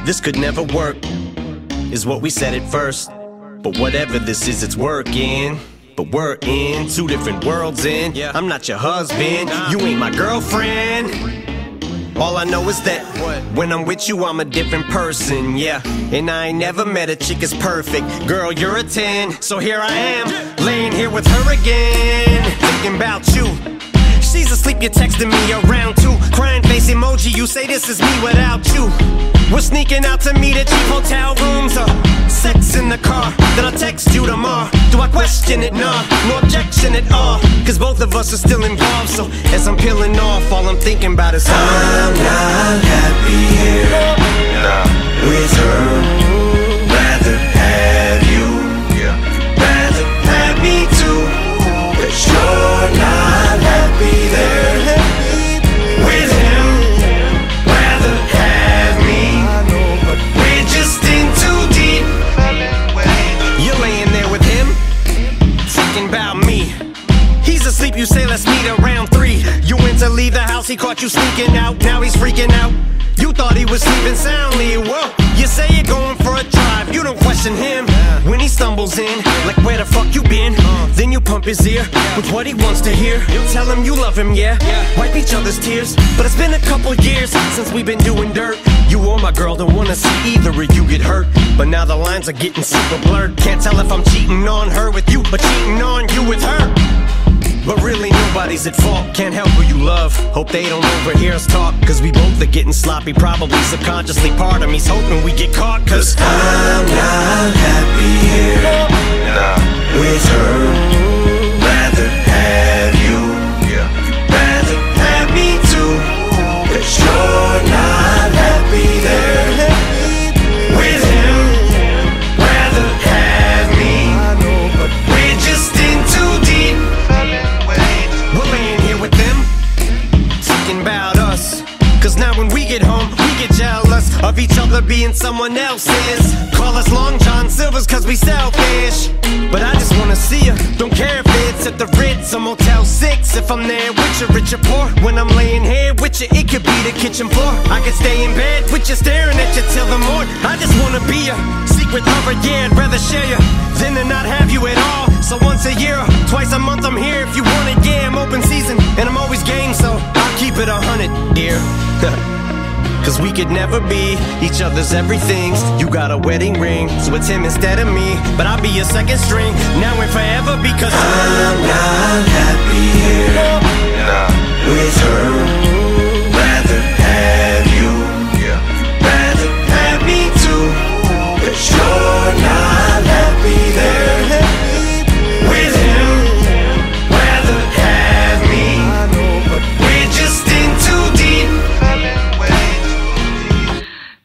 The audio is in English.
This could never work, is what we said at first. But whatever this is, it's working. But we're in two different worlds in. I'm not your husband, you ain't my girlfriend. All I know is that when I'm with you, I'm a different person, yeah. And I ain't never met a chick as perfect. Girl, you're a 10, so here I am, laying here with her again, thinking about you. She's asleep, you're texting me around 2. Crying face emoji, you say this is me without you. We're sneaking out to meet at cheap hotel rooms, sex in the car, then I'll text you tomorrow. Do I question it? Nah, no objection at all, cause both of us are still involved. So as I'm peeling off, all I'm thinking about is I'm not happy here, with her. Rather have you, rather have me too, cause you're not happy there with him. Rather have me, we're just in too deep. You're laying there with him, thinking about me. He's asleep, you say let's meet around 3. You went to leave the house, he caught you sneaking out. Now he's freaking out, you thought he was sleeping soundly. Whoa, you say you're going for a drive, you don't question him when he stumbles in, like where the fuck you been? Then you pump his ear with what he wants to hear. Tell him you love him, yeah, wipe each other's tears. But it's been a couple years since we've been doing dirt. You or my girl don't wanna see either of you get hurt, but now the lines are getting super blurred. Can't tell if I'm cheating on her with you or cheating on you with her. But really nobody's at fault, can't help who you love. Hope they don't overhear us talk, cause we both are getting sloppy. Probably subconsciously part of me's hoping we get caught, cause I'm not happy here, with her. Rather have you, rather have me too, cause you're not happy there with him. Rather have me, we're just in too deep. We're laying here with them, thinking about us. Cause now when we get home, we get jealous of each other being someone else's. Call us Long John Silvers cause we selfish, but I just wanna see you. Don't care if it's at the Ritz or Motel 6. If I'm there with you, rich or poor, when I'm laying here with you, it could be the kitchen floor. I could stay in bed with you, staring at you till the morning. I just wanna be a secret lover, yeah, I'd rather share you than to not have you at all. So once a year, twice a month I'm here if you want it, yeah, I'm open season and I'm always game, so I'll keep it 100, dear. Cause we could never be each other's everythings. You got a wedding ring, so it's him instead of me, but I'll be your second string, now and forever, because I'm not happy here, with her.